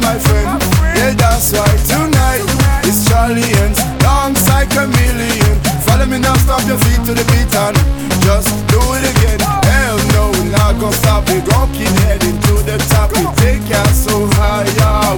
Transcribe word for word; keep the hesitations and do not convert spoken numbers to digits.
my friend. Yeah, that's why tonight it's Charlie and alongside Chameleon. Follow me now, stop your feet to the beat and just do it again. Hell no, we're not gonna stop. We're gonna keep heading to the top. We take us so high, yeah.